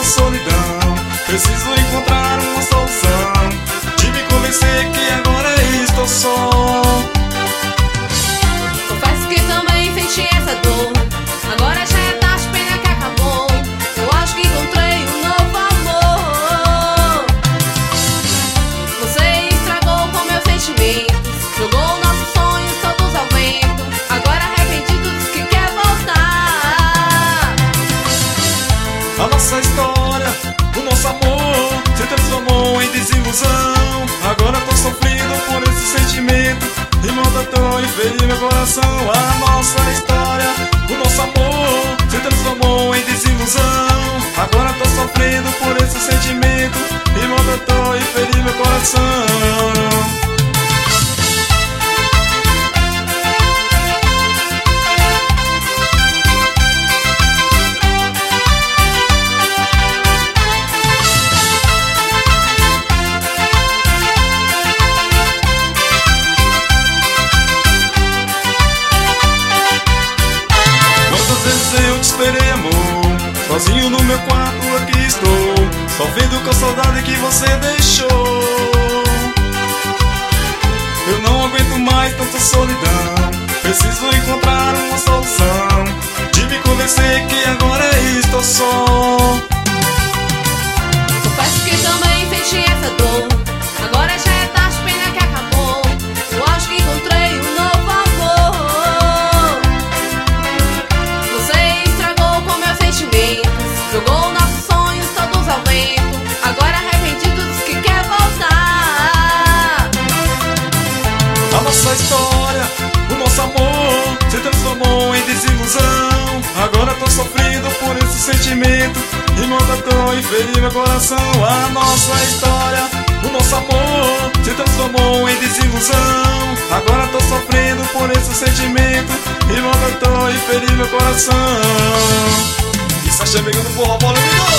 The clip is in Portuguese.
solidão. Preciso encontrar uma solução de me convencer que agora estou só. Confesso que também senti essa dor. Agora já é tarde, pena que acabou. Eu acho que encontrei um novo amor. Você estragou com meus sentimentos, jogou nossos sonhos todos ao vento. Agora arrependido diz que quer voltar. A nossa história, o nosso amor se transformou em desilusão. Agora tô sofrendo por esse sentimento e maltratou e feriu meu coração. A nossa história, o nosso amor se transformou em desilusão. Agora tô sofrendo por esse sentimento e maltratou e feriu meu coração. Eu te esperei, amor, sozinho no meu quarto aqui estou, sofrendo com a saudade que você deixou. Eu não aguento mais tanta solidão, preciso encontrar uma solução de me convencer que agora estou só. Confesso que também senti essa dor. Agora já é tarde, pena que acabou. Eu acho que encontrei um novo amor. Você estragou com meus sentimentos, jogou nossos sonhos todos ao vento. Agora arrependido diz que quer voltar. A nossa história, o nosso amor se transformou em desilusão. Agora tô sofrendo por esse sentimento e maltratou e feriu meu coração. A nossa história, o nosso amor se transformou em desilusão. Agora tô sofrendo por esse sentimento e maltratou e feriu meu coração. Isso é chegando por uma bola.